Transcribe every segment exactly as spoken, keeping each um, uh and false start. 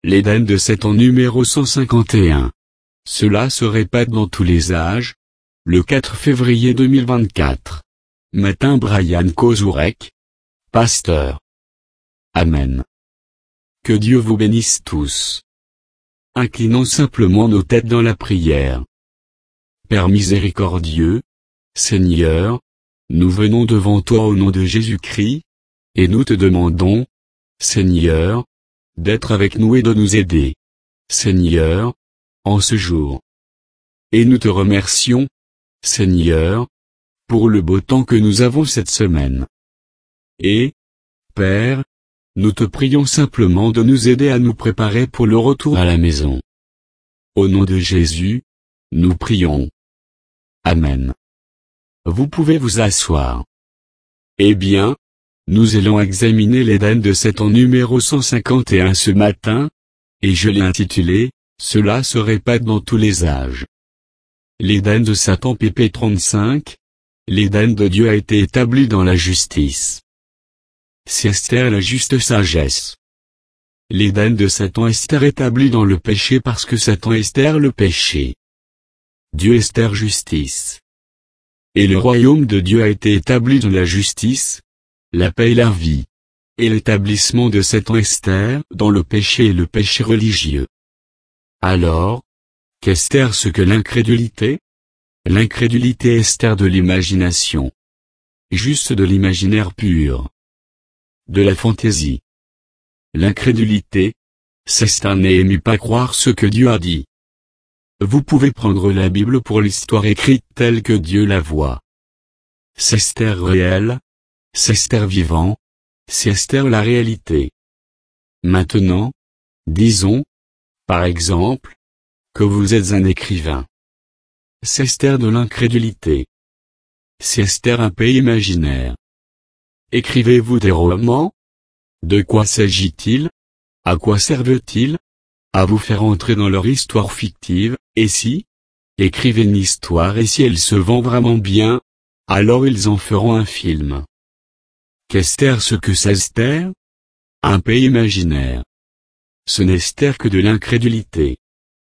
L'Éden de Satan numéro cent cinquante et un. Cela se répète dans tous les âges. Le quatre février deux mille vingt-quatre. Matin Brian Kozurek. Pasteur. Amen. Que Dieu vous bénisse tous. Inclinons simplement nos têtes dans la prière. Père miséricordieux, Seigneur, nous venons devant toi au nom de Jésus-Christ, et nous te demandons, Seigneur, d'être avec nous et de nous aider. Seigneur, en ce jour. Et nous te remercions, Seigneur, pour le beau temps que nous avons cette semaine. Et, Père, nous te prions simplement de nous aider à nous préparer pour le retour à la maison. Au nom de Jésus, nous prions. Amen. Vous pouvez vous asseoir. Eh bien, nous allons examiner l'Éden de Satan numéro cent cinquante et un ce matin, et je l'ai intitulé, Cela se répète dans tous les âges. L'Éden de Satan P P trente-cinq, l'Éden de Dieu a été établi dans la justice. C'est Esther la juste sagesse. L'Éden de Satan Esther établi dans le péché parce que Satan Esther le péché. Dieu Esther justice. Et le royaume de Dieu a été établi dans la justice, la paix et la vie. Et l'établissement de Satan Esther dans le péché et le péché religieux. Alors, qu'Esther ce que l'incrédulité? L'incrédulité Esther de l'imagination. Juste de l'imaginaire pur. De la fantaisie. L'incrédulité, c'est Esther n'aimait pas croire ce que Dieu a dit. Vous pouvez prendre la Bible pour l'histoire écrite telle que Dieu la voit. C'est Esther réel, c'est Esther vivant, c'est Esther la réalité. Maintenant, disons, par exemple, que vous êtes un écrivain. C'est Esther de l'incrédulité. C'est Esther un pays imaginaire. Écrivez-vous des romans? De quoi s'agit-il? À quoi servent-ils? À vous faire entrer dans leur histoire fictive, et si? Écrivez une histoire et si elle se vend vraiment bien, alors ils en feront un film. Qu'Esther ce que c'est Esther? Un pays imaginaire. Ce n'est Esther que de l'incrédulité.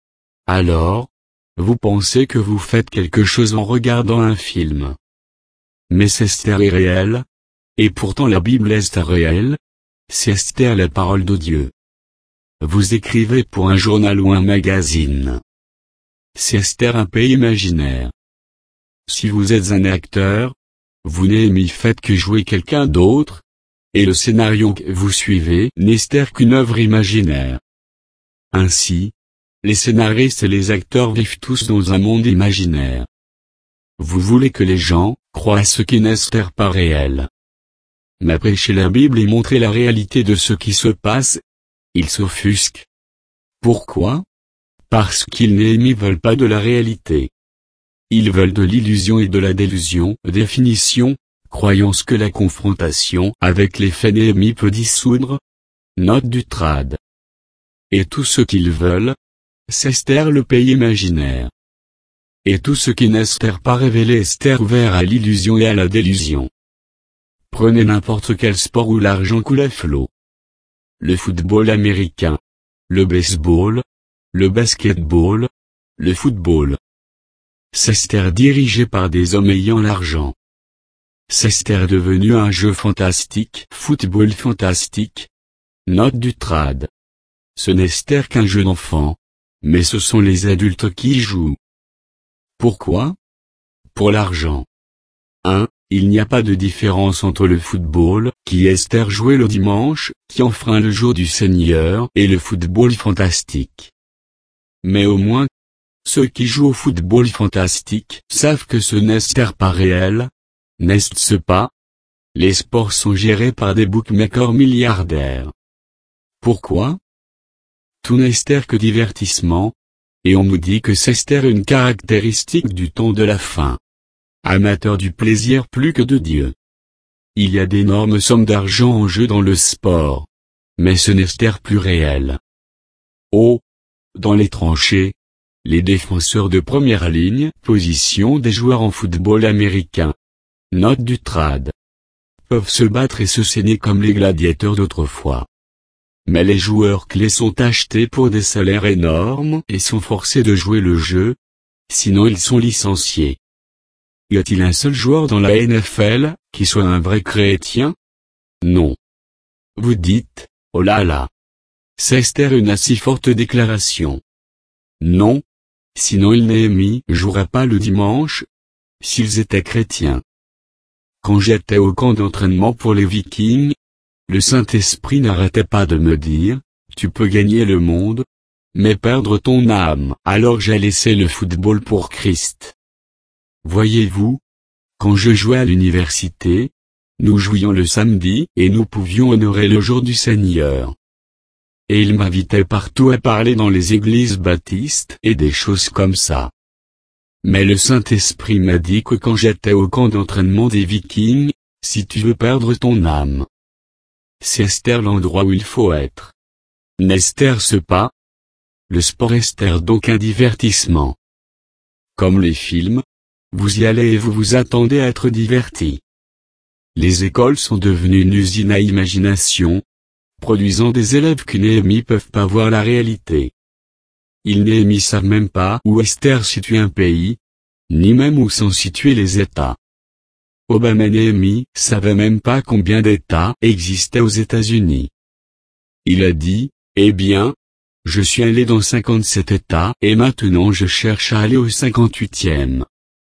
Alors, vous pensez que vous faites quelque chose en regardant un film. Mais c'est Esther est réelle, et pourtant la Bible est réelle, c'est Esther la parole de Dieu. Vous écrivez pour un journal ou un magazine. C'est Esther un pays imaginaire. Si vous êtes un acteur, vous n'aimez faites que jouer quelqu'un d'autre, et le scénario que vous suivez n'est Esther qu'une œuvre imaginaire. Ainsi, les scénaristes et les acteurs vivent tous dans un monde imaginaire. Vous voulez que les gens croient ce qui n'est Esther pas réel. Mais prêcher la Bible et montrer la réalité de ce qui se passe, ils s'offusquent. Pourquoi? Parce qu'ils n'aiment veulent pas de la réalité. Ils veulent de l'illusion et de la délusion, définition, croyance que la confrontation avec les faits néhémie peut dissoudre. Note du trad. Et tout ce qu'ils veulent, c'est Esther le pays imaginaire. Et tout ce qui n'est Esther pas révélé Esther ouvert à l'illusion et à la délusion. Prenez n'importe quel sport où l'argent coule à flot. Le football américain, le baseball, le basketball, le football. C'est Esther dirigé par des hommes ayant l'argent. C'est Esther devenu un jeu fantastique, football fantastique. Note du trad. Ce n'est Esther qu'un jeu d'enfant, mais ce sont les adultes qui y jouent. Pourquoi? Pour l'argent. un. Il n'y a pas de différence entre le football, qui est Esther joué le dimanche, qui enfreint le jour du Seigneur, et le football fantastique. Mais au moins, ceux qui jouent au football fantastique savent que ce n'est Esther pas réel, n'est-ce pas? Les sports sont gérés par des bookmakers milliardaires. Pourquoi? Tout n'est Esther que divertissement, et on nous dit que c'est Esther une caractéristique du temps de la fin. Amateur du plaisir plus que de Dieu. Il y a d'énormes sommes d'argent en jeu dans le sport. Mais ce n'est Esther plus réel. Oh! Dans les tranchées, les défenseurs de première ligne, position des joueurs en football américain. Note du trad. Peuvent se battre et se saigner comme les gladiateurs d'autrefois. mais les joueurs clés sont achetés pour des salaires énormes et sont forcés de jouer le jeu, sinon ils sont licenciés. Y a-t-il un seul joueur dans la N F L qui soit un vrai chrétien? Non. Vous dites, oh là là. C'est Esther une assez forte déclaration. Non. Sinon il Néhémie jouera pas le dimanche, s'ils étaient chrétiens. Quand j'étais au camp d'entraînement pour les Vikings, le Saint-Esprit n'arrêtait pas de me dire, tu peux gagner le monde, mais perdre ton âme. Alors j'ai laissé le football pour Christ. Voyez-vous, quand je jouais à l'université, nous jouions le samedi et nous pouvions honorer le jour du Seigneur. Et il m'invitait partout à parler dans les églises baptistes et des choses comme ça. Mais le Saint-Esprit m'a dit que quand j'étais au camp d'entraînement des Vikings, si tu veux perdre ton âme, c'est Esther l'endroit où il faut être. N'est-ce pas? Le sport Esther donc un divertissement. Comme les films, vous y allez et vous vous attendez à être diverti. Les écoles sont devenues une usine à imagination, produisant des élèves qui Néhémie peuvent pas voir la réalité. Ils Néhémie savent même pas où Esther situe un pays, ni même où sont situés les États. Obama Néhémie savait même pas combien d'États existaient aux États-Unis. Il a dit, eh bien, je suis allé dans cinquante-sept États et maintenant je cherche à aller au cinquante-huitième.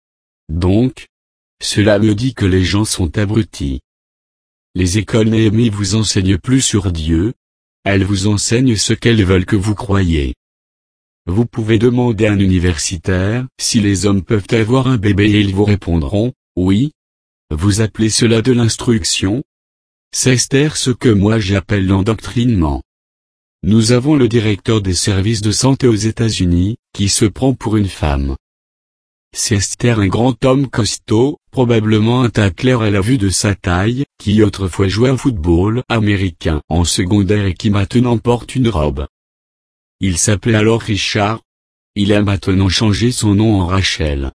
Donc, cela me dit que les gens sont abrutis. Les écoles Néhémie vous enseignent plus sur Dieu, elles vous enseignent ce qu'elles veulent que vous croyiez. Vous pouvez demander à un universitaire si les hommes peuvent avoir un bébé et ils vous répondront, oui. Vous appelez cela de l'instruction? C'est Esther ce que moi j'appelle l'endoctrinement. Nous avons le directeur des services de santé aux États-Unis, qui se prend pour une femme. C'est Esther un grand homme costaud, probablement un tacleur à la vue de sa taille, qui autrefois jouait au football américain en secondaire et qui maintenant porte une robe. Il s'appelait alors Richard. Il a maintenant changé son nom en Rachel.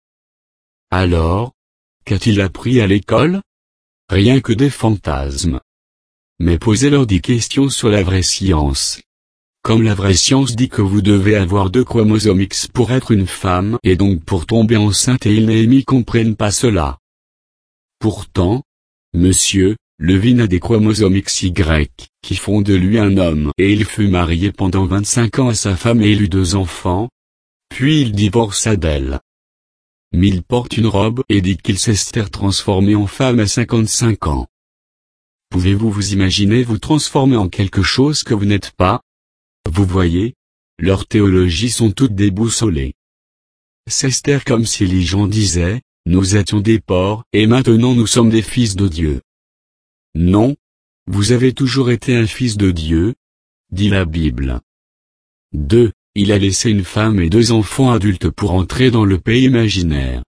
Alors, qu'a-t-il appris à l'école? Rien que des fantasmes. Mais posez-leur des questions sur la vraie science. Comme la vraie science dit que vous devez avoir deux chromosomes X pour être une femme et donc pour tomber enceinte et ils Néhémie comprennent pas cela. Pourtant, monsieur, Levin a des chromosomes X Y, qui font de lui un homme et il fut marié pendant vingt-cinq ans à sa femme et il eut deux enfants. Puis il divorça d'elle. Mais il porte une robe et dit qu'il s'est transformé en femme à cinquante-cinq ans. Pouvez-vous vous imaginer vous transformer en quelque chose que vous n'êtes pas? Vous voyez, leurs théologies sont toutes déboussolées. C'est Esther comme si les gens disaient, nous étions des porcs et maintenant nous sommes des fils de Dieu. Non, vous avez toujours été un fils de Dieu, dit la Bible. deux. Il a laissé une femme et deux enfants adultes pour entrer dans le pays imaginaire.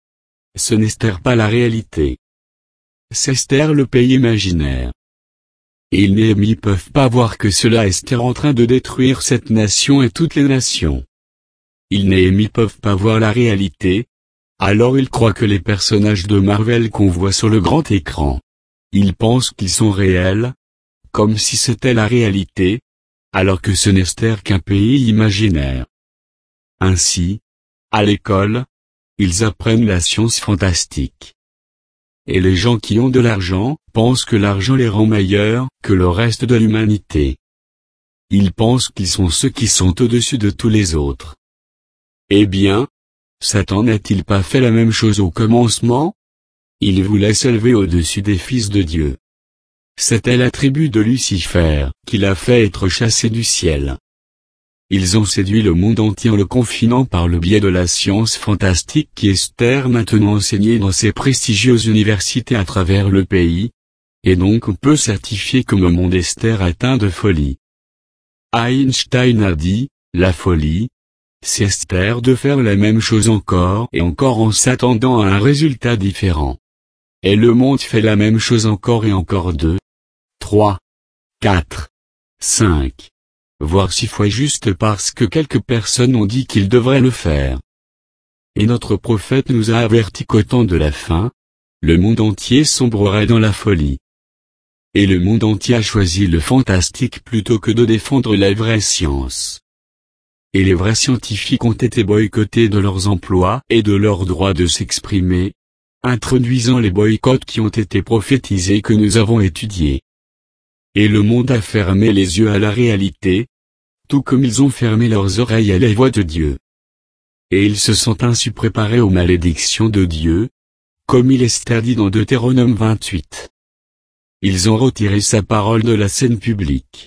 Ce n'est pas la réalité. C'est Esther le pays imaginaire. Et ils Néhémie peuvent pas voir que cela est Esther en train de détruire cette nation et toutes les nations. Ils Néhémie peuvent pas voir la réalité. Alors ils croient que les personnages de Marvel qu'on voit sur le grand écran, ils pensent qu'ils sont réels, comme si c'était la réalité, alors que ce n'est Esther qu'un pays imaginaire. Ainsi, à l'école, ils apprennent la science fantastique. Et les gens qui ont de l'argent pensent que l'argent les rend meilleurs que le reste de l'humanité. Ils pensent qu'ils sont ceux qui sont au-dessus de tous les autres. Eh bien, Satan n'a-t-il pas fait la même chose au commencement? Il voulait s'élever au-dessus des fils de Dieu. C'était la tribu de Lucifer qui l'a fait être chassé du ciel. Ils ont séduit le monde entier en le confinant par le biais de la science fantastique qui est Esther maintenant enseignée dans ses prestigieuses universités à travers le pays, et donc on peut certifier que le monde Esther atteint de folie. Einstein a dit, la folie, c'est Esther de faire la même chose encore et encore en s'attendant à un résultat différent. Et le monde fait la même chose encore et encore deux, trois, quatre, cinq, voire six fois juste parce que quelques personnes ont dit qu'ils devraient le faire. Et notre prophète nous a avertis qu'au temps de la fin, le monde entier sombrerait dans la folie. et le monde entier a choisi le fantastique plutôt que de défendre la vraie science. Et les vrais scientifiques ont été boycottés de leurs emplois et de leur droit de s'exprimer, introduisant les boycotts qui ont été prophétisés que nous avons étudiés. Et le monde a fermé les yeux à la réalité, tout comme ils ont fermé leurs oreilles à la voix de Dieu. Et ils se sont ainsi préparés aux malédictions de Dieu, comme il est dit dans Deutéronome vingt-huit. Ils ont retiré sa parole de la scène publique.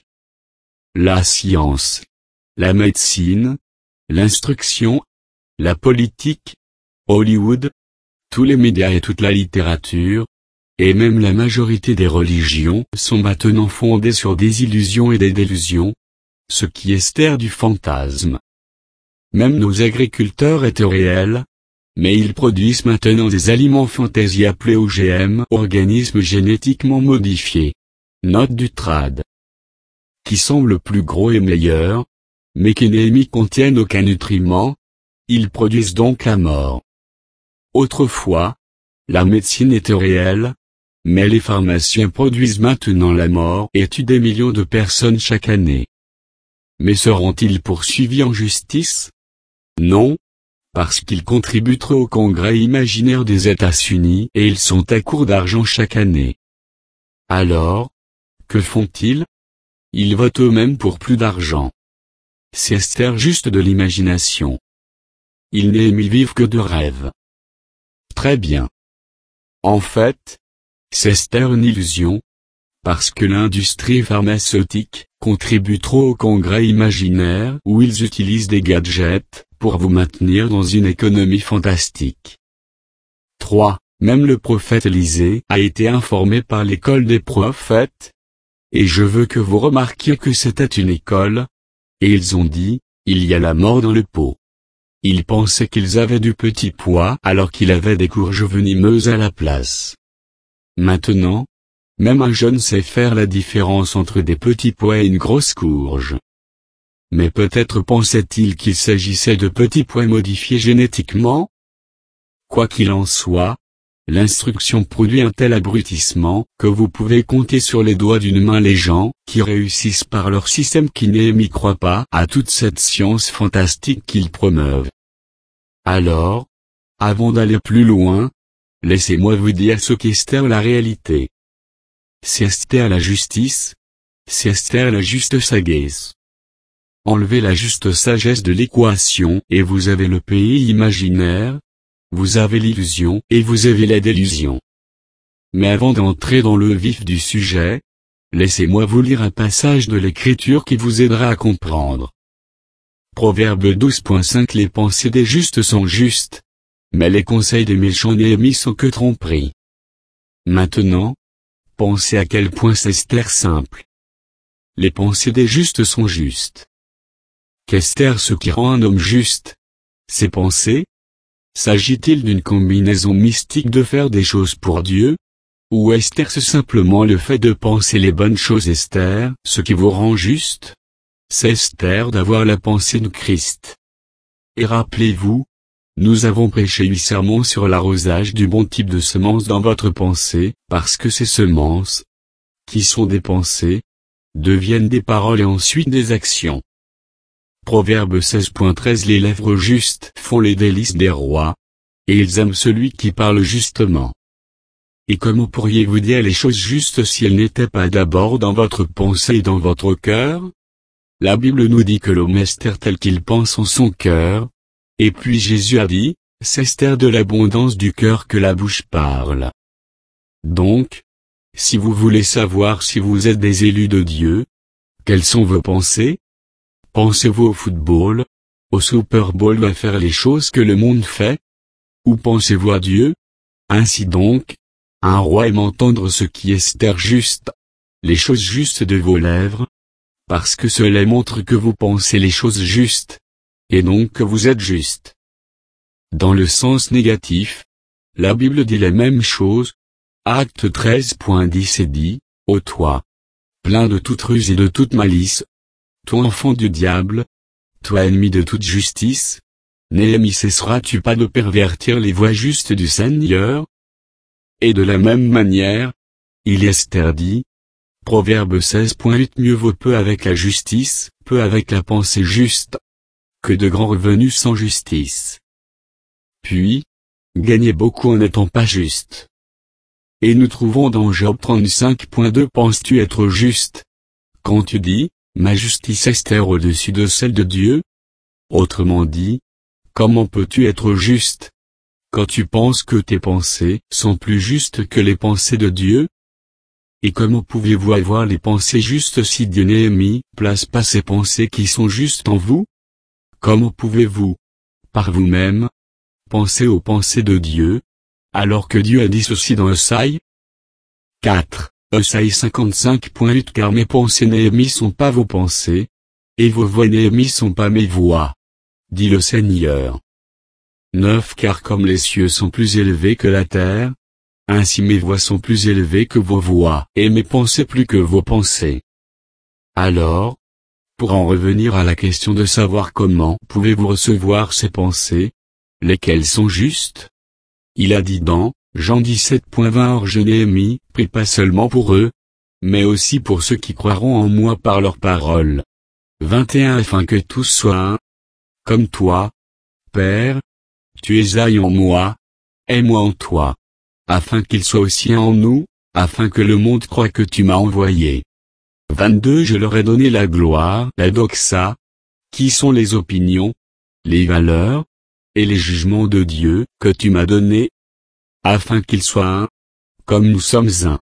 La science, la médecine, l'instruction, la politique, Hollywood, tous les médias et toute la littérature, et même la majorité des religions sont maintenant fondées sur des illusions et des délusions, ce qui est du fantasme. Même nos agriculteurs étaient réels, mais ils produisent maintenant des aliments fantaisie appelés O G M, organismes génétiquement modifiés. Note du trad. Qui semblent plus gros et meilleurs, mais qui n'émis contiennent aucun nutriment, ils produisent donc la mort. Autrefois, la médecine était réelle, mais les pharmaciens produisent maintenant la mort et tuent des millions de personnes chaque année. Mais seront-ils poursuivis en justice? Non, parce qu'ils contribuent trop au Congrès imaginaire des États-Unis et ils sont à court d'argent chaque année. Alors, que font-ils? Ils votent eux-mêmes pour plus d'argent. C'est juste de l'imagination. Ils n'aiment vivre que de rêves. Très bien. En fait, c'est une illusion, parce que l'industrie pharmaceutique contribue trop au Congrès imaginaire où ils utilisent des gadgets pour vous maintenir dans une économie fantastique. trois. Même le prophète Élisée a été informé par l'école des prophètes, et je veux que vous remarquiez que c'était une école, et ils ont dit, il y a la mort dans le pot. Ils pensaient qu'ils avaient du petit pois alors qu'il avait des courges venimeuses à la place. Maintenant, même un jeune sait faire la différence entre des petits pois et une grosse courge. Mais peut-être pensait-il qu'il s'agissait de petits pois modifiés génétiquement? Quoi qu'il en soit, l'instruction produit un tel abrutissement que vous pouvez compter sur les doigts d'une main les gens qui réussissent par leur système qui n'y croient pas à toute cette science fantastique qu'ils promeuvent. Alors, avant d'aller plus loin, laissez-moi vous dire ce qu'est la réalité. C'est la justice, c'est la juste sagesse. Enlevez la juste sagesse de l'équation et vous avez le pays imaginaire, vous avez l'illusion et vous avez la délusion. Mais avant d'entrer dans le vif du sujet, laissez-moi vous lire un passage de l'Écriture qui vous aidera à comprendre. Proverbe douze point cinq Les pensées des justes sont justes, mais les conseils des méchants n'émis sont que tromperie. Maintenant, pensez à quel point c'est clair simple. Les pensées des justes sont justes. Qu'est-ce ce qui rend un homme juste? Ses pensées? S'agit-il d'une combinaison mystique de faire des choses pour Dieu? Ou est-ce simplement le fait de penser les bonnes choses Esther, ce qui vous rend juste? C'est Esther d'avoir la pensée de Christ. Et rappelez-vous, nous avons prêché huit sermons sur l'arrosage du bon type de semences dans votre pensée, parce que ces semences, qui sont des pensées, deviennent des paroles et ensuite des actions. Proverbe seize point treize Les lèvres justes font les délices des rois, et ils aiment celui qui parle justement. Et comment pourriez-vous dire les choses justes si elles n'étaient pas d'abord dans votre pensée et dans votre cœur? La Bible nous dit que l'homme est tel qu'il pense en son cœur, et puis Jésus a dit, c'est de l'abondance du cœur que la bouche parle. Donc, si vous voulez savoir si vous êtes des élus de Dieu, quelles sont vos pensées? Pensez-vous au football, au Super Bowl à faire les choses que le monde fait? Ou pensez-vous à Dieu? Ainsi donc, un roi aime entendre ce qui est juste, les choses justes de vos lèvres, parce que cela montre que vous pensez les choses justes, et donc que vous êtes juste. Dans le sens négatif, la Bible dit la même chose, Acte treize point dix et dit, ô toi, plein de toute ruse et de toute malice, toi enfant du diable, toi ennemi de toute justice, n'aimé cesseras-tu pas de pervertir les voies justes du Seigneur? Et de la même manière, il est dit, Proverbe seize point huit. Mieux vaut peu avec la justice, peu avec la pensée juste, que de grands revenus sans justice. Puis, gagner beaucoup en n'étant pas juste. Et nous trouvons dans Job trente-cinq point deux. Penses-tu être juste quand tu dis, ma justice est au-dessus de celle de Dieu? Autrement dit, comment peux-tu être juste quand tu penses que tes pensées sont plus justes que les pensées de Dieu? Et comment pouvez-vous avoir les pensées justes si Dieu n'est mis place pas ces pensées qui sont justes en vous? Comment pouvez-vous, par vous-même, penser aux pensées de Dieu, alors que Dieu a dit ceci dans Esaïe quatre, Esaïe cinquante-cinq point huit. Car mes pensées Néhémie sont pas vos pensées, et vos voix Néhémie sont pas mes voix, dit le Seigneur. neuf. Car comme les cieux sont plus élevés que la terre, ainsi mes voix sont plus élevées que vos voix, et mes pensées plus que vos pensées. Alors, pour en revenir à la question de savoir comment pouvez-vous recevoir ces pensées, lesquelles sont justes? Il a dit dans Jean dix-sept point vingt. Or je Néhémie, prie pas seulement pour eux, mais aussi pour ceux qui croiront en moi par leur parole. vingt et un. Afin que tous soient un, comme toi, Père, tu es un en moi, et moi en toi, afin qu'ils soient aussi un en nous, afin que le monde croie que tu m'as envoyé. vingt-deux. Je leur ai donné la gloire, la doxa, qui sont les opinions, les valeurs, et les jugements de Dieu, que tu m'as donnés, afin qu'ils soient un, comme nous sommes un.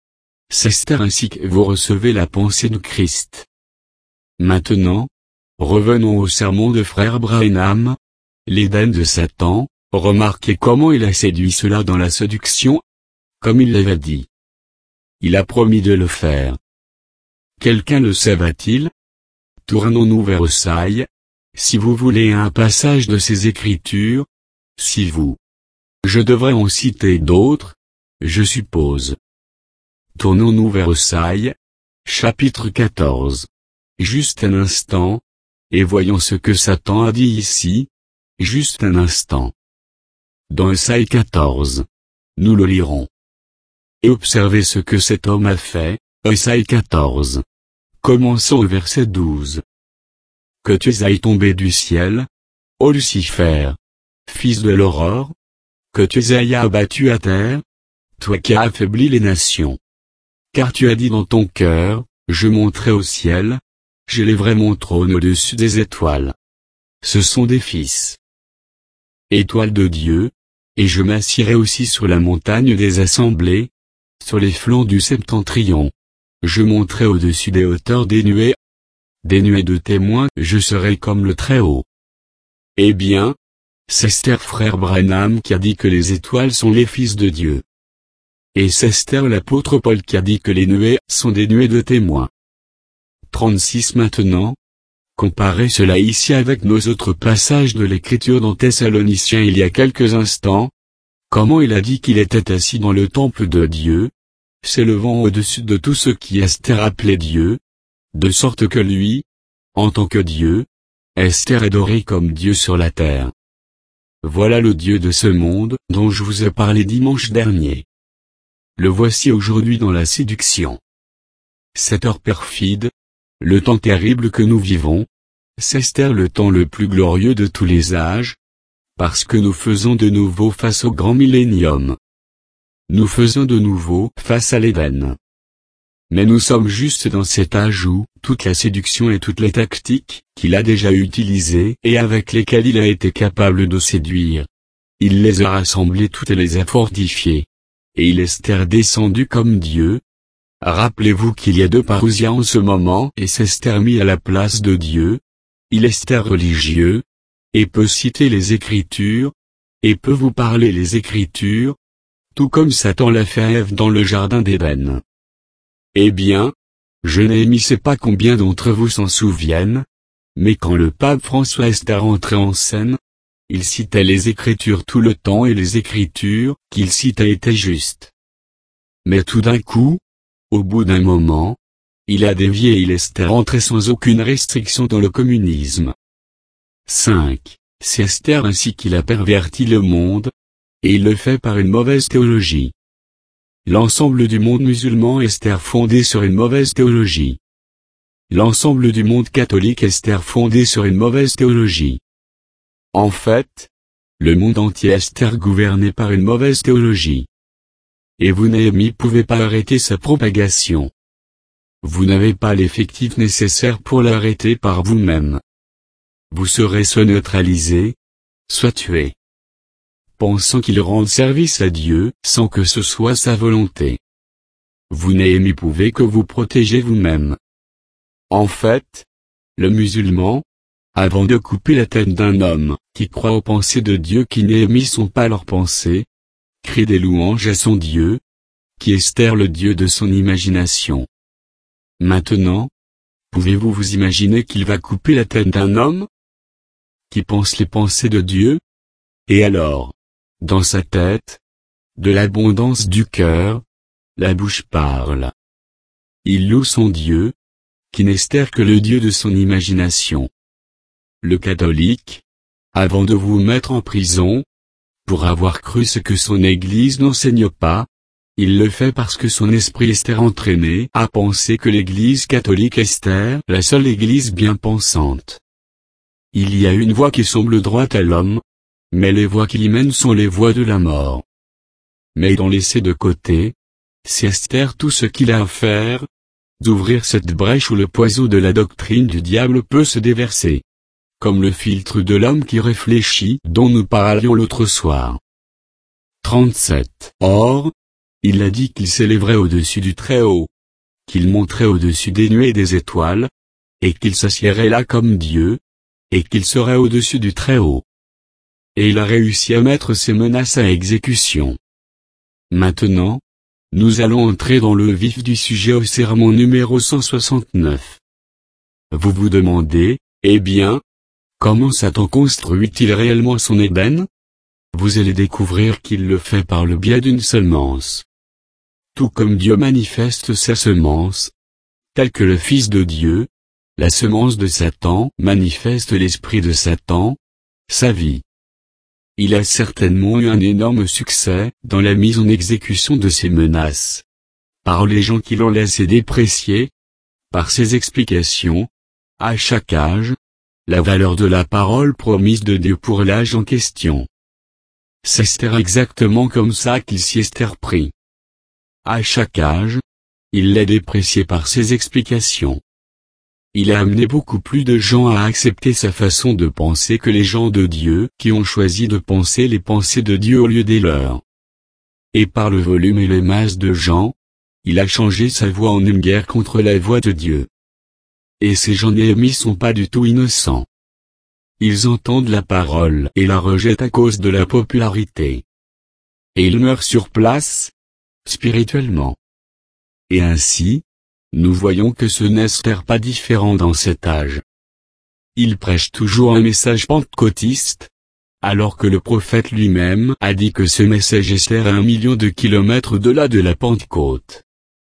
C'est ainsi que vous recevez la pensée de Christ. Maintenant, revenons au sermon de frère Branham, l'Éden de Satan. Remarquez comment il a séduit cela dans la séduction, comme il l'avait dit. Il a promis de le faire. Quelqu'un le sait-il? Tournons-nous vers Esaïe, si vous voulez un passage de ces Écritures, si vous. Je devrais en citer d'autres, je suppose. Tournons-nous vers Esaïe, chapitre quatorze. Juste un instant, et voyons ce que Satan a dit ici, juste un instant. Dans Esaïe quatorze. Nous le lirons. Et observez ce que cet homme a fait, Esaïe quatorze. Commençons au verset douze. Que tu ailles tomber du ciel, ô Lucifer, fils de l'aurore, que tu ailles abattu à terre, toi qui as affaibli les nations. Car tu as dit dans ton cœur, je monterai au ciel, j'élèverai mon trône au-dessus des étoiles. Ce sont des fils. Étoiles de Dieu, et je m'assierai aussi sur la montagne des assemblées, sur les flancs du septentrion. Je monterai au-dessus des hauteurs des nuées. Des nuées de témoins, je serai comme le Très-Haut. Eh bien, c'est frère Branham qui a dit que les étoiles sont les fils de Dieu. Et c'est l'apôtre Paul qui a dit que les nuées sont des nuées de témoins. trente-six Maintenant, comparez cela ici avec nos autres passages de l'Écriture dans Thessaloniciens il y a quelques instants. Comment il a dit qu'il était assis dans le temple de Dieu, s'élevant au-dessus de tout ce qui est appelé Dieu, de sorte que lui, en tant que Dieu, est adoré comme Dieu sur la terre. Voilà le Dieu de ce monde dont je vous ai parlé dimanche dernier. Le voici aujourd'hui dans la séduction. Cette heure perfide, le temps terrible que nous vivons, c'est le temps le plus glorieux de tous les âges, parce que nous faisons de nouveau face au grand millénium. Nous faisons de nouveau face à l'Éden. Mais nous sommes juste dans cet âge où toute la séduction et toutes les tactiques qu'il a déjà utilisées et avec lesquelles il a été capable de séduire. Il les a rassemblées toutes et les a fortifiées. Et il est descendu comme Dieu. Rappelez-vous qu'il y a deux parousias en ce moment et c'est mis à la place de Dieu. Il est religieux, et peut citer les Écritures, et peut vous parler les Écritures, tout comme Satan l'a fait à Ève dans le jardin d'Éden. Eh bien, je ne sais pas combien d'entre vous s'en souviennent, mais quand le pape François est rentré en scène, il citait les Écritures tout le temps et les Écritures qu'il citait étaient justes. Mais tout d'un coup, au bout d'un moment, il a dévié et il est rentré sans aucune restriction dans le communisme. cinq. C'est Esther ainsi qu'il a perverti le monde, et il le fait par une mauvaise théologie. L'ensemble du monde musulman Esther fondé sur une mauvaise théologie. L'ensemble du monde catholique Esther fondé sur une mauvaise théologie. En fait, le monde entier Esther gouverné par une mauvaise théologie. Et vous Néhémie pouvez pas arrêter sa propagation. Vous n'avez pas l'effectif nécessaire pour l'arrêter par vous-même. Vous serez soit neutralisé, soit tué. Pensant qu'il rende service à Dieu, sans que ce soit sa volonté. Vous Néhémie pouvez que vous protéger vous-même. En fait, le musulman, avant de couper la tête d'un homme, qui croit aux pensées de Dieu qui Néhémie sont pas leurs pensées, crie des louanges à son Dieu, qui Esther le Dieu de son imagination. Maintenant, pouvez-vous vous imaginer qu'il va couper la tête d'un homme qui pense les pensées de Dieu? Et alors, dans sa tête, de l'abondance du cœur, la bouche parle. Il loue son Dieu, qui n'est Esther que le Dieu de son imagination. Le catholique, avant de vous mettre en prison, pour avoir cru ce que son Église n'enseigne pas, il le fait parce que son esprit Esther entraîné à penser que l'Église catholique Esther, la seule Église bien pensante. Il y a une voie qui semble droite à l'homme, mais les voies qui y mènent sont les voies de la mort. Mais d'en laisser de côté, c'est Esther tout ce qu'il a à faire, d'ouvrir cette brèche où le poison de la doctrine du diable peut se déverser. Comme le filtre de l'homme qui réfléchit dont nous parlions l'autre soir. trente-sept. Or, il a dit qu'il s'élèverait au-dessus du Très-Haut, qu'il monterait au-dessus des nuées et des étoiles, et qu'il s'assiérait là comme Dieu, et qu'il serait au-dessus du Très-Haut. Et il a réussi à mettre ses menaces à exécution. Maintenant, nous allons entrer dans le vif du sujet au sermon numéro cent soixante-neuf. Vous vous demandez, eh bien, comment Satan construit-il réellement son Éden? Vous allez découvrir qu'il le fait par le biais d'une semence. Tout comme Dieu manifeste sa semence, tel que le Fils de Dieu, la semence de Satan manifeste l'esprit de Satan, sa vie. Il a certainement eu un énorme succès dans la mise en exécution de ses menaces. Par les gens qui l'ont laissé déprécier, par ses explications, à chaque âge, la valeur de la parole promise de Dieu pour l'âge en question. C'est Esther exactement comme ça qu'il s'y Esther pris. À chaque âge, il l'a déprécié par ses explications. Il a amené beaucoup plus de gens à accepter sa façon de penser que les gens de Dieu qui ont choisi de penser les pensées de Dieu au lieu des leurs. Et par le volume et les masses de gens, il a changé sa voix en une guerre contre la voix de Dieu. Et ces gens Néhémie sont pas du tout innocents. Ils entendent la parole et la rejettent à cause de la popularité. Et ils meurent sur place, spirituellement. Et ainsi, nous voyons que ce n'est Esther pas différent dans cet âge. Il prêche toujours un message pentecôtiste, alors que le prophète lui-même a dit que ce message Esther à un million de kilomètres de-là de la Pentecôte.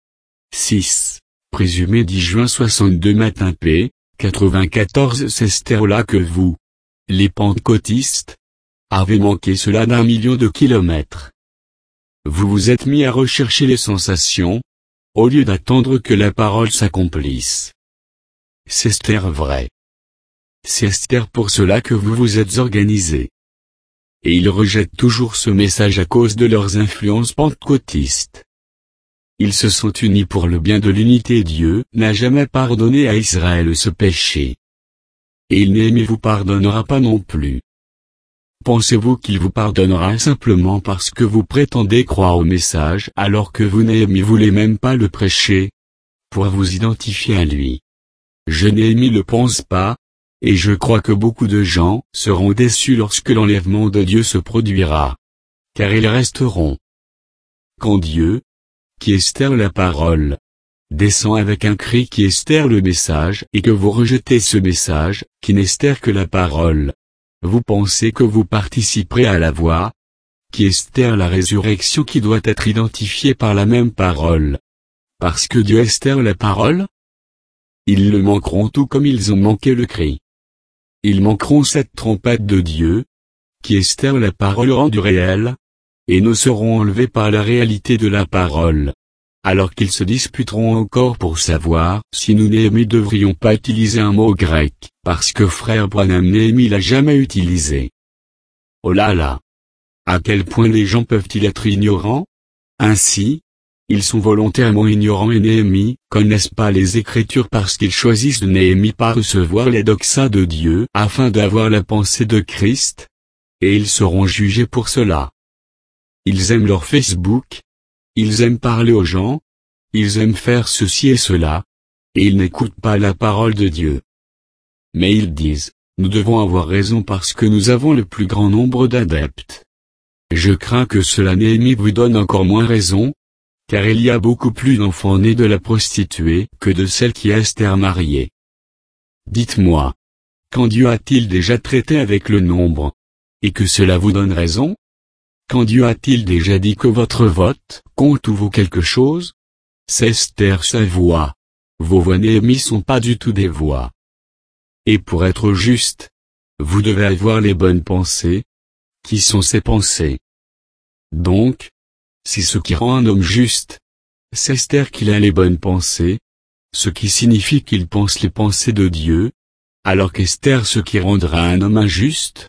six. Présumé dix juin soixante-deux matin P, quatre-vingt-quatorze. C'est Esther-là que vous, les pentecôtistes, avez manqué cela d'un million de kilomètres. Vous vous êtes mis à rechercher les sensations, au lieu d'attendre que la parole s'accomplisse. C'est Esther vrai. C'est Esther pour cela que vous vous êtes organisés. Et ils rejettent toujours ce message à cause de leurs influences pentecôtistes. Ils se sont unis pour le bien de l'unité. Dieu n'a jamais pardonné à Israël ce péché. Et il Néhémie vous pardonnera pas non plus. Pensez-vous qu'il vous pardonnera simplement parce que vous prétendez croire au message alors que vous Néhémie voulez même pas le prêcher, pour vous identifier à lui? Je Néhémie le pense pas, et je crois que beaucoup de gens seront déçus lorsque l'enlèvement de Dieu se produira. Car ils resteront. Quand Dieu, qui Esther la parole, descend avec un cri qui Esther le message et que vous rejetez ce message, qui n'est Esther que la parole, vous pensez que vous participerez à la voix, qui Esther la résurrection qui doit être identifiée par la même parole. Parce que Dieu Esther la parole? Ils le manqueront tout comme ils ont manqué le cri. Ils manqueront cette trompette de Dieu, qui Esther la parole rendue réelle, et ne seront enlevés par la réalité de la parole. Alors qu'ils se disputeront encore pour savoir si nous Néhémie devrions pas utiliser un mot grec, parce que frère Branham Néhémie l'a jamais utilisé. Oh là là! À quel point les gens peuvent-ils être ignorants? Ainsi, ils sont volontairement ignorants et Néhémie connaissent pas les Écritures parce qu'ils choisissent de Néhémie pas recevoir les doxas de Dieu afin d'avoir la pensée de Christ, et ils seront jugés pour cela. Ils aiment leur Facebook, ils aiment parler aux gens, ils aiment faire ceci et cela, et ils n'écoutent pas la parole de Dieu. Mais ils disent, nous devons avoir raison parce que nous avons le plus grand nombre d'adeptes. Je crains que cela Néhémie vous donne encore moins raison, car il y a beaucoup plus d'enfants nés de la prostituée que de celle qui est Esther mariée. Dites-moi, quand Dieu a-t-il déjà traité avec le nombre, et que cela vous donne raison? Quand Dieu a-t-il déjà dit que votre vote compte ou vaut quelque chose? C'est Esther sa voix. Vos voix Néhémie sont pas du tout des voix. Et pour être juste, vous devez avoir les bonnes pensées. Qui sont ces pensées? Donc, si ce qui rend un homme juste, c'est Esther qu'il a les bonnes pensées, ce qui signifie qu'il pense les pensées de Dieu, alors qu'Esther ce qui rendra un homme injuste?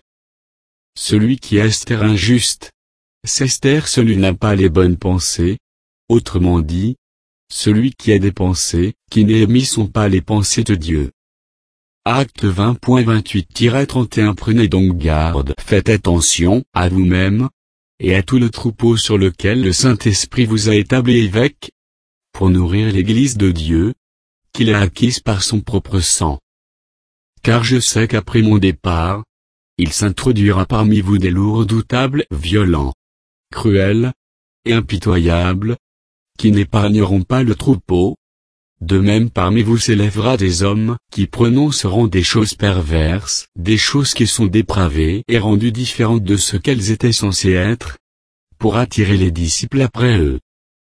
Celui qui est Esther injuste, c'est Esther celui n'a pas les bonnes pensées, autrement dit, celui qui a des pensées qui Néhémie sont pas les pensées de Dieu. Acte vingt vingt-huit trente et un Prenez donc garde, faites attention à vous-même, et à tout le troupeau sur lequel le Saint-Esprit vous a établi évêque, pour nourrir l'Église de Dieu, qu'il a acquise par son propre sang. Car je sais qu'après mon départ, il s'introduira parmi vous des loups redoutables, violents, cruels, et impitoyables, qui n'épargneront pas le troupeau. De même parmi vous s'élèvera des hommes qui prononceront des choses perverses, des choses qui sont dépravées et rendues différentes de ce qu'elles étaient censées être, pour attirer les disciples après eux.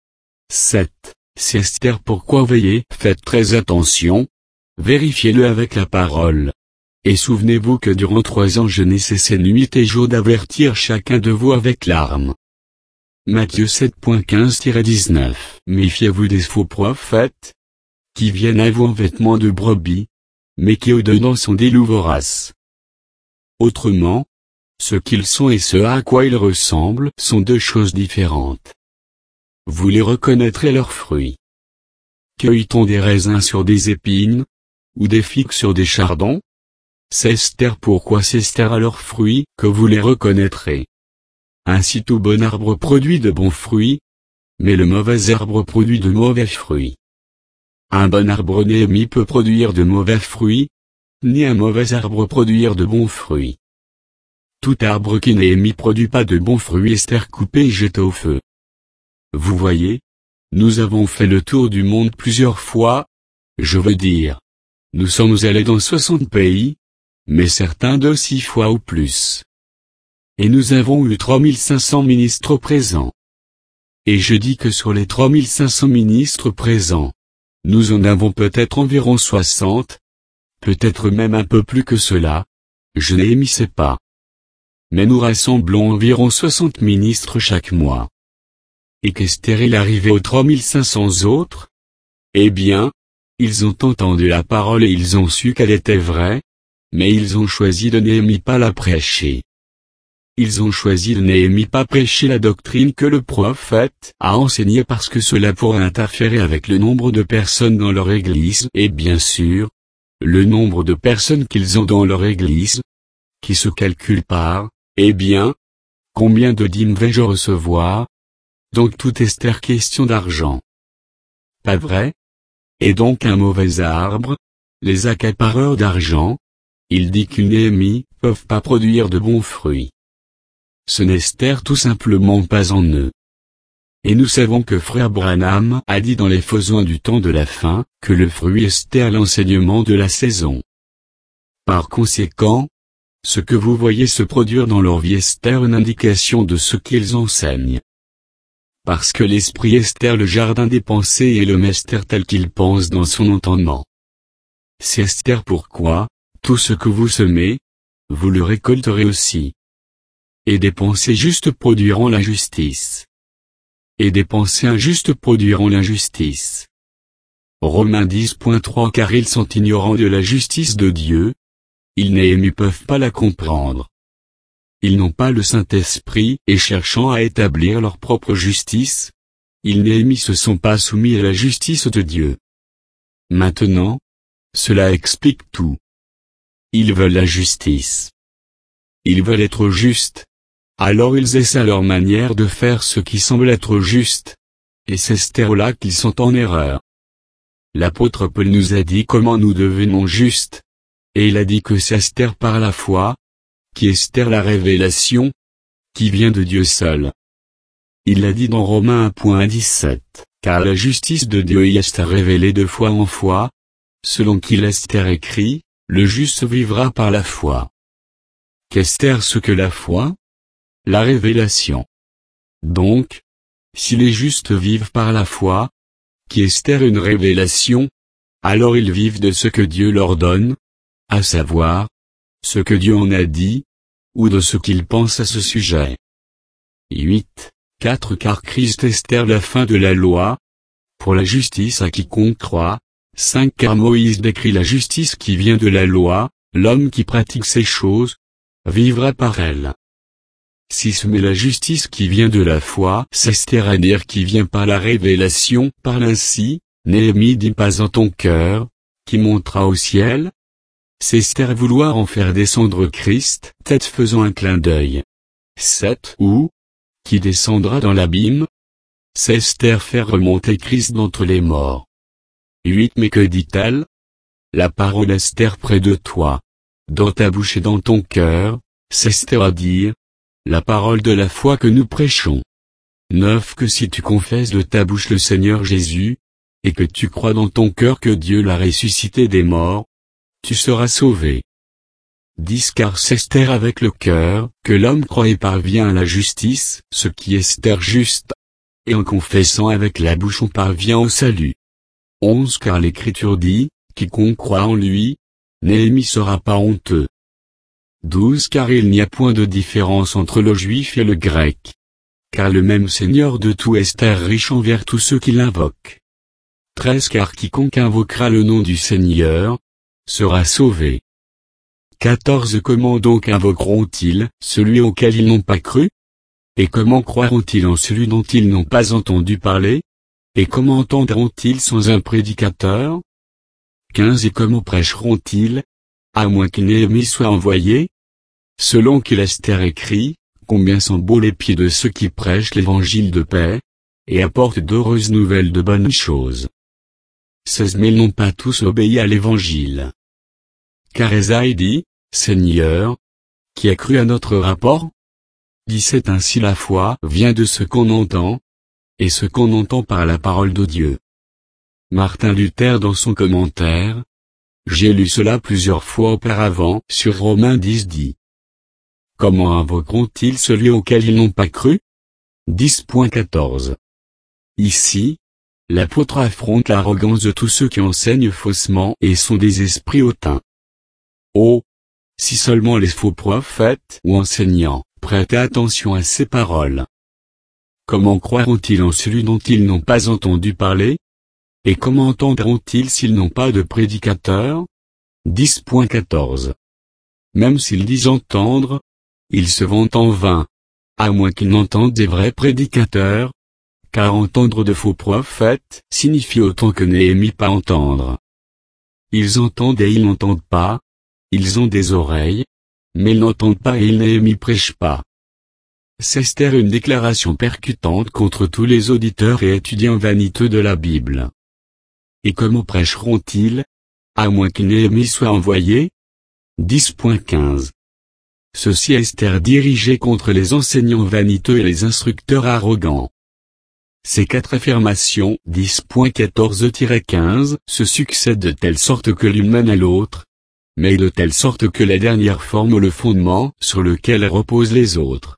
sept. C'est Esther pourquoi veillez, faites très attention, vérifiez-le avec la parole. Et souvenez-vous que durant trois ans je n'ai cessé nuit et jour d'avertir chacun de vous avec larmes. Matthieu sept quinze dix-neuf. Méfiez-vous des faux prophètes, qui viennent à vous en vêtements de brebis, mais qui au-dedans sont des loups voraces. Autrement, ce qu'ils sont et ce à quoi ils ressemblent sont deux choses différentes. Vous les reconnaîtrez à leurs fruits. Cueille-t-on des raisins sur des épines, ou des figues sur des chardons? C'est Esther pourquoi c'est Esther à leurs fruits que vous les reconnaîtrez. Ainsi tout bon arbre produit de bons fruits, mais le mauvais arbre produit de mauvais fruits. Un bon arbre Néhémie peut produire de mauvais fruits, ni un mauvais arbre produire de bons fruits. Tout arbre qui Néhémie produit pas de bons fruits Esther coupé et jeté au feu. Vous voyez, nous avons fait le tour du monde plusieurs fois, je veux dire, nous sommes allés dans soixante pays, mais certains de six fois ou plus. Et nous avons eu trois mille cinq cents ministres présents. Et je dis que sur les trois mille cinq cents ministres présents, nous en avons peut-être environ soixante, peut-être même un peu plus que cela, je Néhémie sais pas. Mais nous rassemblons environ soixante ministres chaque mois. Et qu'Esther est arrivé aux trois mille cinq cents autres? Eh bien, ils ont entendu la parole et ils ont su qu'elle était vraie, mais ils ont choisi de Néhémie pas la prêcher. Ils ont choisi de Néhémie pas prêcher la doctrine que le prophète a enseignée parce que cela pourrait interférer avec le nombre de personnes dans leur église et bien sûr, le nombre de personnes qu'ils ont dans leur église, qui se calcule par, eh bien, combien de dîmes vais-je recevoir? Donc tout Esther question d'argent. Pas vrai? Et donc un mauvais arbre, les accapareurs d'argent, il dit qu'une Néhémie peuvent pas produire de bons fruits. Ce n'est Esther tout simplement pas en eux. Et nous savons que frère Branham a dit dans les Faisoins du temps de la fin, que le fruit Esther l'enseignement de la saison. Par conséquent, ce que vous voyez se produire dans leur vie Esther une indication de ce qu'ils enseignent. Parce que l'esprit Esther le jardin des pensées et l'homme Esther tel qu'il pense dans son entendement. C'est Esther pourquoi, tout ce que vous semez, vous le récolterez aussi. et des pensées justes produiront la justice. Et des pensées injustes produiront l'injustice. Romains dix point trois Car ils sont ignorants de la justice de Dieu, ils ne peuvent pas la comprendre. Ils n'ont pas le Saint-Esprit, et cherchant à établir leur propre justice, ils ne se sont pas soumis à la justice de Dieu. Maintenant, cela explique tout. Ils veulent la justice. Ils veulent être justes. Alors ils essaient leur manière de faire ce qui semble être juste. Et c'est là qu'ils sont en erreur. L'apôtre Paul nous a dit comment nous devenons justes. Et il a dit que c'est par la foi, qui est la révélation, qui vient de Dieu seul. Il l'a dit dans Romains un point dix-sept, car la justice de Dieu y est révélée de foi en foi, selon qu'il est écrit, le juste vivra par la foi. Qu'est ce que la foi? La révélation. Donc, si les justes vivent par la foi, qui est une révélation, alors ils vivent de ce que Dieu leur donne, à savoir, ce que Dieu en a dit, ou de ce qu'ils pensent à ce sujet. huit. quatre Car Christ est la fin de la loi, pour la justice à quiconque croit. cinq Car Moïse décrit la justice qui vient de la loi, l'homme qui pratique ces choses, vivra par elle. six Mais la justice qui vient de la foi, c'est-à-dire qui vient par la révélation, parle ainsi, Néhémie dit pas en ton cœur, qui montera au ciel. C'est vouloir en faire descendre Christ, tête faisant un clin d'œil. sept Ou, qui descendra dans l'abîme. C'est faire remonter Christ d'entre les morts. huit Mais que dit-elle? La parole est près de toi, dans ta bouche et dans ton cœur, c'est à dire, la parole de la foi que nous prêchons. neuf Que si tu confesses de ta bouche le Seigneur Jésus, et que tu crois dans ton cœur que Dieu l'a ressuscité des morts, tu seras sauvé. dix Car c'est avec le cœur que l'homme croit et parvient à la justice, ce qui est juste, et en confessant avec la bouche on parvient au salut. onze Car l'Écriture dit, quiconque croit en lui, Néhémie sera pas honteux. douze Car il n'y a point de différence entre le juif et le grec. Car le même Seigneur de tout est riche envers tous ceux qui l'invoquent. treize Car quiconque invoquera le nom du Seigneur, sera sauvé. quatorze Comment donc invoqueront-ils celui auquel ils n'ont pas cru? Et comment croiront-ils en celui dont ils n'ont pas entendu parler? Et comment entendront-ils sans un prédicateur? quinze Et comment prêcheront-ils, à moins qu'une Néhémie soit envoyé? Selon qu'il est écrit, combien sont beaux les pieds de ceux qui prêchent l'évangile de paix, et apportent d'heureuses nouvelles de bonnes choses. seize Mais ils n'ont pas tous obéi à l'évangile. Car Ésaïe dit, Seigneur, qui a cru à notre rapport? dix-sept Ainsi la foi vient de ce qu'on entend, et ce qu'on entend par la parole de Dieu. Martin Luther dans son commentaire, j'ai lu cela plusieurs fois auparavant sur Romains dix dit. Comment invoqueront-ils celui auquel ils n'ont pas cru? dix point quatorze. Ici, l'apôtre affronte l'arrogance de tous ceux qui enseignent faussement et sont des esprits hautains. Oh! Si seulement les faux prophètes ou enseignants prêtaient attention à ces paroles. Comment croiront-ils en celui dont ils n'ont pas entendu parler? Et comment entendront-ils s'ils n'ont pas de prédicateur? dix point quatorze. Même s'ils disent entendre, ils se vantent en vain. À moins qu'ils n'entendent des vrais prédicateurs. Car entendre de faux prophètes signifie autant que Néhémie pas entendre. Ils entendent et ils n'entendent pas. Ils ont des oreilles, mais ils n'entendent pas et ils Néhémie prêchent pas. C'est une déclaration percutante contre tous les auditeurs et étudiants vaniteux de la Bible. Et comment prêcheront-ils, à moins qu'une Néhémie soit envoyé? dix point quinze. Ceci est dirigé contre les enseignants vaniteux et les instructeurs arrogants. Ces quatre affirmations, dix point quatorze quinze, se succèdent de telle sorte que l'une mène à l'autre, mais de telle sorte que la dernière forme le fondement sur lequel reposent les autres.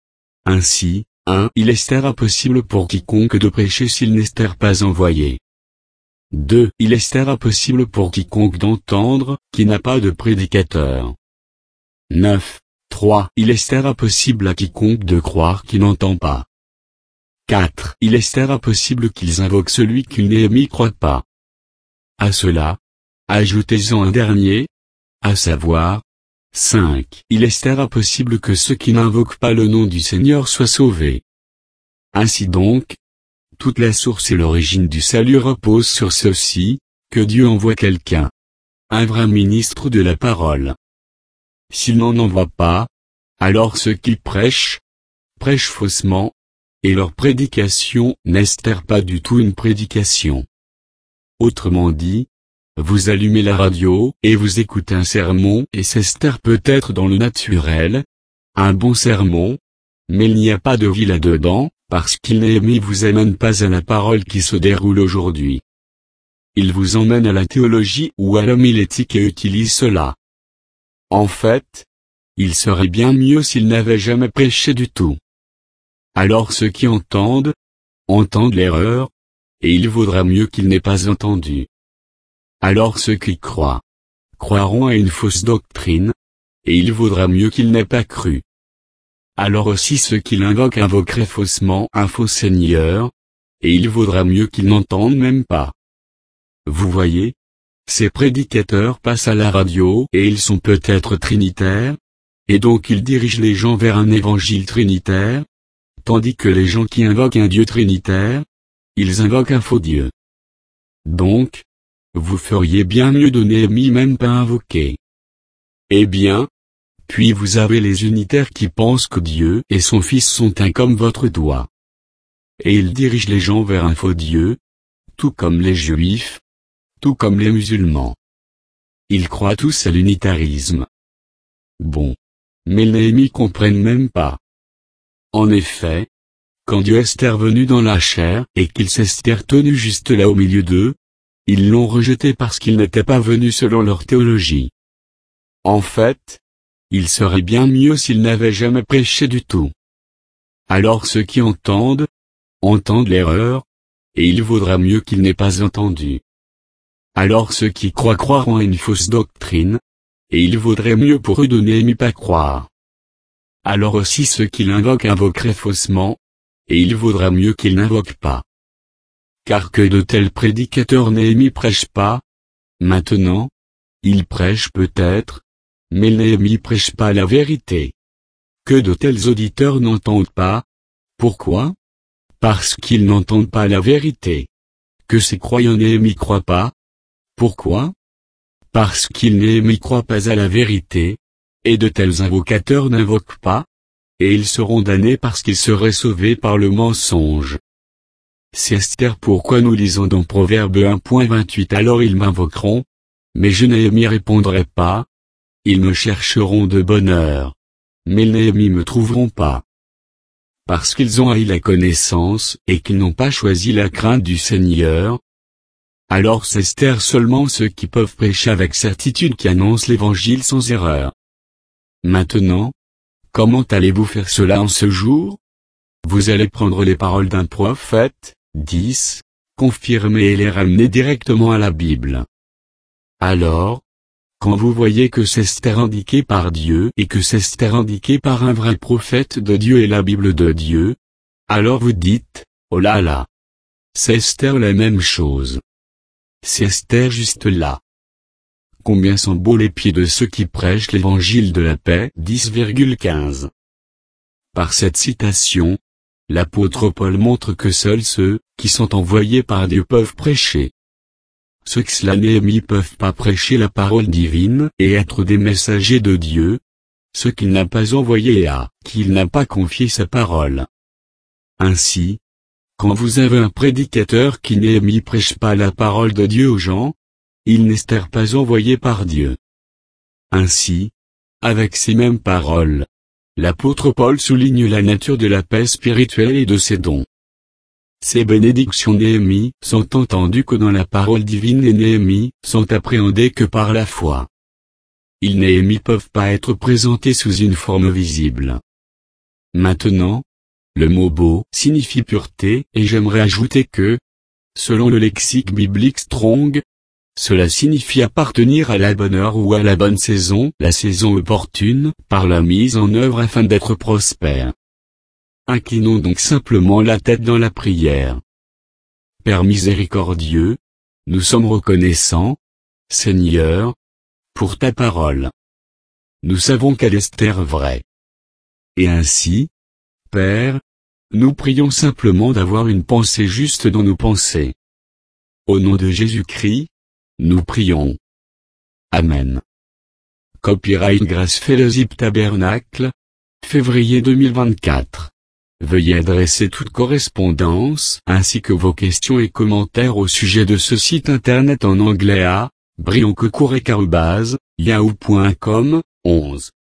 Ainsi, un Il est impossible pour quiconque de prêcher s'il n'est pas envoyé. deux Il est impossible pour quiconque d'entendre, qui n'a pas de prédicateur. neuf trois. Il est impossible à quiconque de croire qu'il n'entend pas. quatre. Il est impossible qu'ils invoquent celui qu'ils n'y croient pas. À cela, ajoutez-en un dernier, à savoir, cinq. Il est impossible que ceux qui n'invoquent pas le nom du Seigneur soient sauvés. Ainsi donc, toute la source et l'origine du salut reposent sur ceci, que Dieu envoie quelqu'un, un vrai ministre de la parole. S'il n'en envoie pas, alors ceux qui prêchent, prêchent faussement, et leur prédication n'est pas du tout une prédication. Autrement dit, vous allumez la radio et vous écoutez un sermon et c'est peut-être dans le naturel, un bon sermon, mais il n'y a pas de vie là-dedans, parce qu'il ne vous amène pas à la parole qui se déroule aujourd'hui. Il vous emmène à la théologie ou à l'homilétique et utilise cela. En fait, il serait bien mieux s'il n'avait jamais prêché du tout. Alors ceux qui entendent, entendent l'erreur, et il vaudra mieux qu'ils n'aient pas entendu. Alors ceux qui croient, croiront à une fausse doctrine, et il vaudra mieux qu'ils n'aient pas cru. Alors aussi ceux qui l'invoquent invoqueraient faussement un faux Seigneur, et il vaudra mieux qu'ils n'entendent même pas. Vous voyez, ces prédicateurs passent à la radio et ils sont peut-être trinitaires, et donc ils dirigent les gens vers un évangile trinitaire, tandis que les gens qui invoquent un Dieu trinitaire, ils invoquent un faux Dieu. Donc, vous feriez bien mieux de ne même pas invoquer. Eh bien, puis vous avez les unitaires qui pensent que Dieu et son Fils sont un comme votre doigt. Et ils dirigent les gens vers un faux Dieu, tout comme les Juifs, tout comme les musulmans. Ils croient tous à l'unitarisme. Bon. Mais les Néhémie comprennent même pas. En effet, quand Dieu est venu dans la chair et qu'il s'est tenu juste là au milieu d'eux, ils l'ont rejeté parce qu'il n'était pas venu selon leur théologie. En fait, il serait bien mieux s'il n'avait jamais prêché du tout. Alors ceux qui entendent, entendent l'erreur, et il vaudra mieux qu'ils n'aient pas entendu. Alors ceux qui croient croiront à une fausse doctrine, et il vaudrait mieux pour eux de ne pas croire. Alors aussi ceux qui l'invoquent invoqueraient faussement, et il vaudra mieux qu'ils n'invoquent pas. Car que de tels prédicateurs Néhémie prêchent pas. Maintenant, ils prêchent peut-être, mais Néhémie prêche pas la vérité. Que de tels auditeurs n'entendent pas. Pourquoi? Parce qu'ils n'entendent pas la vérité. Que ces croyants Néhémie croient pas. Pourquoi? Parce qu'ils Néhémie croient pas à la vérité, et de tels invocateurs n'invoquent pas, et ils seront damnés parce qu'ils seraient sauvés par le mensonge. C'est pourquoi nous lisons dans Proverbe un vingt-huit alors ils m'invoqueront, mais je Néhémie répondrai pas. Ils me chercheront de bonne heure, mais Néhémie me trouveront pas. Parce qu'ils ont haï la connaissance et qu'ils n'ont pas choisi la crainte du Seigneur. Alors c'est seulement ceux qui peuvent prêcher avec certitude qui annoncent l'évangile sans erreur. Maintenant, comment allez-vous faire cela en ce jour? Vous allez prendre les paroles d'un prophète, dix, confirmer et les ramener directement à la Bible. Alors, quand vous voyez que c'est indiqué par Dieu et que c'est indiqué par un vrai prophète de Dieu et la Bible de Dieu, alors vous dites, oh là là, c'est la même chose. C'est juste là. Combien sont beaux les pieds de ceux qui prêchent l'évangile de la paix, dix virgule quinze. Par cette citation, l'apôtre Paul montre que seuls ceux qui sont envoyés par Dieu peuvent prêcher. Ceux qui la Néhémie peuvent pas prêcher la parole divine et être des messagers de Dieu, ceux qu'il n'a pas envoyés et à qui il n'a pas confié sa parole. Ainsi, quand vous avez un prédicateur qui Néhémie prêche pas la parole de Dieu aux gens, il n'est pas envoyé par Dieu. Ainsi, avec ces mêmes paroles, l'apôtre Paul souligne la nature de la paix spirituelle et de ses dons. Ces bénédictions Néhémie sont entendues que dans la parole divine et Néhémie sont appréhendées que par la foi. Ils Néhémie peuvent pas être présentés sous une forme visible. Maintenant, le mot beau signifie pureté et j'aimerais ajouter que, selon le lexique biblique Strong, Cela signifie appartenir à la bonne heure ou à la bonne saison, la saison opportune, par la mise en œuvre afin d'être prospère. Inclinons donc simplement la tête dans la prière. Père miséricordieux, nous sommes reconnaissants, Seigneur, pour ta parole. Nous savons qu'elle est vraie. Et ainsi, Père, nous prions simplement d'avoir une pensée juste dans nos pensées. Au nom de Jésus-Christ, nous prions. Amen. Copyright Grace Fellowship Tabernacle, février deux mille vingt-quatre. Veuillez adresser toute correspondance ainsi que vos questions et commentaires au sujet de ce site internet en anglais à brioncocourec arobase yahoo point com, onze.